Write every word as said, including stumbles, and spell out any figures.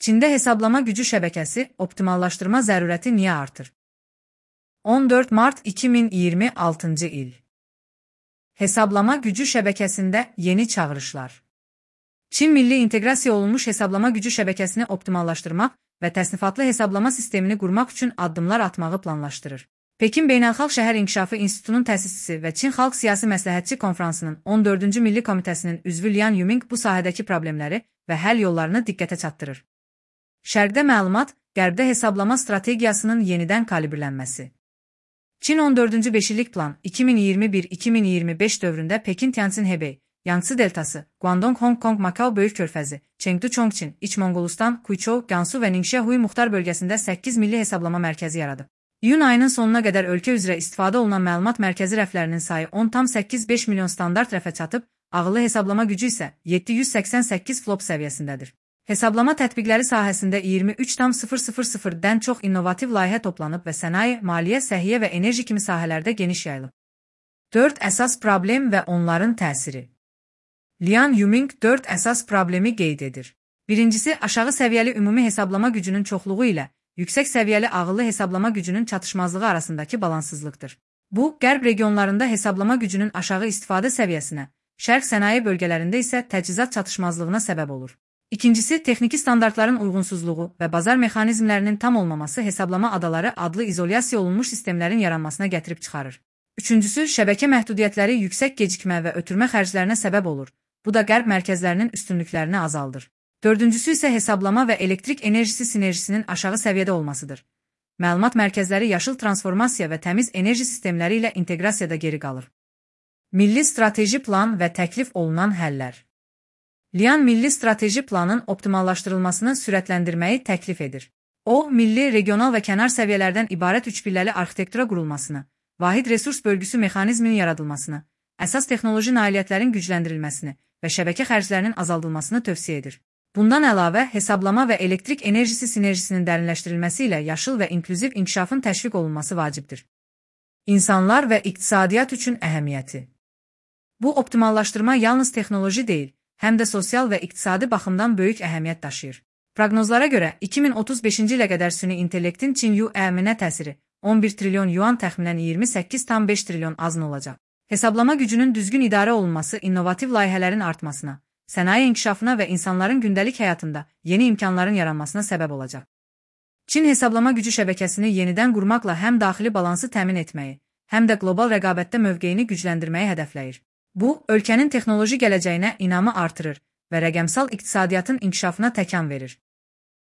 Çində hesablama gücü şəbəkəsi optimallaşdırma zərurəti niyə artır? on dörd mart iki min iyirmi altıncı il. Hesablama gücü şəbəkəsində yeni çağırışlar. Çin milli inteqrasiya olunmuş hesablama gücü şəbəkəsini optimallaşdırmaq və təsnifatlı hesablama sistemini qurmaq üçün addımlar atmağı planlaşdırır. Pekin Beynəlxalq Şəhər İnkişafı İnstitutunun təsisçisi və Çin Xalq Siyasi Məsləhətçi Konfransının on dördüncü Milli Komitəsinin üzvü Lian Yuming bu sahədəki problemləri və həll yollarını diqqətə çatdırır. Şərqdə məlumat, qərbdə hesablama strategiyasının yenidən kalibrlənməsi. Çin on dördüncü beşillik plan iki min iyirmi bir iki min iyirmi beş dövründə Pekin Tianjin Hebei, Yangtze deltası, Guangdong Hong Kong Makao Böyük Körfəzi, Chengdu Chongqing, İç Monqolistan, Quizhou, Gansu və Ningxia-Hui Muxtar bölgəsində səkkiz milli hesablama mərkəzi yaradıb. İyun ayının sonuna qədər ölkə üzrə istifadə olunan məlumat mərkəzi rəflərinin sayı on tam səkkiz beş milyon standart rəfə çatıb, ağıllı hesablama gücü isə yeddi yüz səksən səkkiz flop səviyyəsindədir. Hesablama tətbiqləri sahəsində iyirmi üç tam sıfır sıfır sıfırdən çox innovativ layihə toplanıb və sənaye, maliyyə, səhiyyə və enerji kimi sahələrdə geniş yayılıb. dörd əsas problem və onların təsiri. Lian Yuming dörd əsas problemi qeyd edir. Birincisi, aşağı səviyyəli ümumi hesablama gücünün çoxluğu ilə yüksək səviyyəli ağıllı hesablama gücünün çatışmazlığı arasındakı balansızlıqdır. Bu, qərb regionlarında hesablama gücünün aşağı istifadə səviyyəsinə, şərq sənaye bölgələrində isə təchizat çatışmazlığına səbəb olur. İkincisi, texniki standartların uyğunsuzluğu və bazar mexanizmlərinin tam olmaması hesablama adaları adlı izolyasiya olunmuş sistemlərin yaranmasına gətirib çıxarır. Üçüncüsü, şəbəkə məhdudiyyətləri yüksək gecikmə və ötürmə xərclərinə səbəb olur. Bu da qərb mərkəzlərinin üstünlüklərini azaldır. Dördüncüsü isə hesablama və elektrik enerjisi sinerjisinin aşağı səviyyədə olmasıdır. Məlumat mərkəzləri yaşıl transformasiya və təmiz enerji sistemləri ilə inteqrasiyada geri qalır. Milli strateji plan və təklif olunan həllər. Lian milli strateji planın optimallaşdırılmasını sürətləndirməyi təklif edir. O, milli, regional və kənar səviyyələrdən ibarət üçpilləli arxitektura qurulmasını, vahid resurs bölgüsü mexanizminin yaradılmasını, əsas texnoloji nailiyyətlərin gücləndirilməsini və şəbəkə xərclərinin azaldılmasını tövsiyə edir. Bundan əlavə, hesablama və elektrik enerjisi sinerjisinin dərinləşdirilməsi ilə yaşıl və inklüziv inkişafın təşviq olunması vacibdir. İnsanlar və iqtisadiyyat üçün əhəmiyyəti. Bu optimallaşdırma yalnız texnoloji deyil, həm də sosial və iqtisadi baxımdan böyük əhəmiyyət daşıyır. Proqnozlara görə, iki min otuz beşinci ilə qədər süni intellektin Çin yuan-ə təsiri on bir trilyon yuan təxminən iyirmi səkkiz tam beş trilyon azın olacaq. Hesablama gücünün düzgün idarə olunması innovativ layihələrin artmasına, sənaye inkişafına və insanların gündəlik həyatında yeni imkanların yaranmasına səbəb olacaq. Çin hesablama gücü şəbəkəsini yenidən qurmaqla həm daxili balansı təmin etməyi, həm də qlobal rəqabətdə mövqeyini gücləndirməyi hədəfləyir. Bu, ölkənin texnoloji gələcəyinə inamı artırır və rəqəmsal iqtisadiyyatın inkişafına təkan verir.